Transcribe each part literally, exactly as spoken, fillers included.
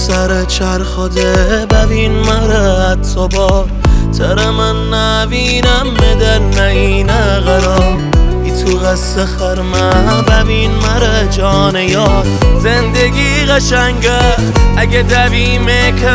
سر چرخاده ببین مرا حتی بار تر من نبینم مدل نینه قرار ای تو قصه خرمه ببین مرا جان یار زندگی قشنگه اگه دویم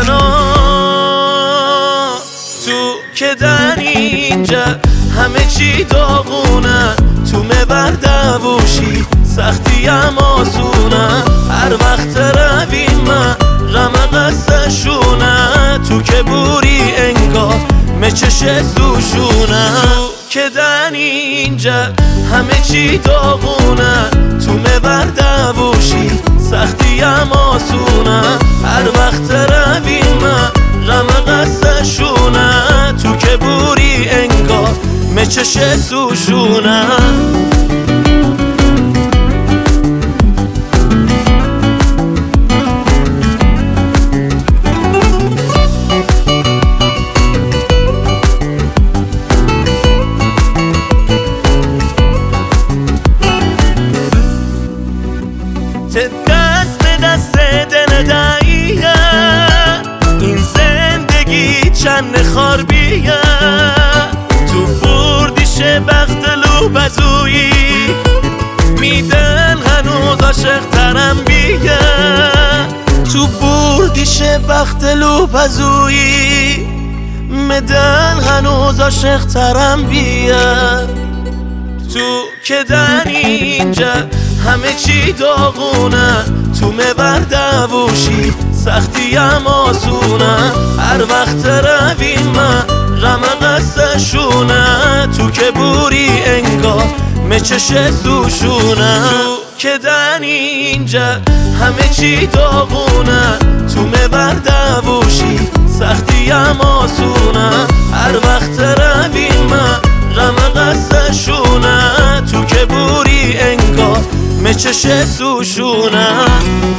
کنار تو که در اینجا همه چی داغونه تو مبر دووشی سختی هم آسونه هر وقت رویم غم قصه شونه تو که بوری انگار مچش سوشونه تو که در اینجا همه چی داغونه تو مبر دووشی سختی هم آسونه هر وقت رویم غم قصه شونه تو که بوری انگار مچش سوشونه دست به دست دل دعیه این زندگی چند خاربیه تو بردیش بخت لو بزویی میدن هنوز عاشق ترم بیه تو بردیش بخت لو بزویی میدن هنوز عاشق ترم بیه تو که در اینجا همه چی داغونه تو مبر دووشی سختی هم آسونه هر وقت رویم غم قصه شونه تو که بوری انگار مچش سوشونه تو که در اینجا همه چی داغونه تو مبر دووشی سختی هم آسونه هر وقت رویم غم قصه شونه تو که بوری انگار مچش سوشونه